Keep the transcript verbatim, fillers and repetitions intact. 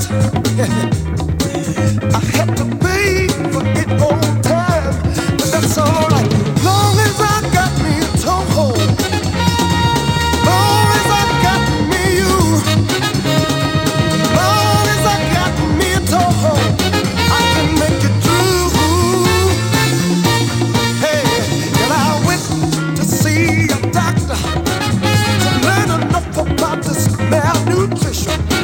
I have to pay for it on time, but that's alright. Long as I got me a toehold, long as I got me you, long as I got me a toehold, I can make it through. Hey, and I went to see a doctor to learn enough about this malnutrition.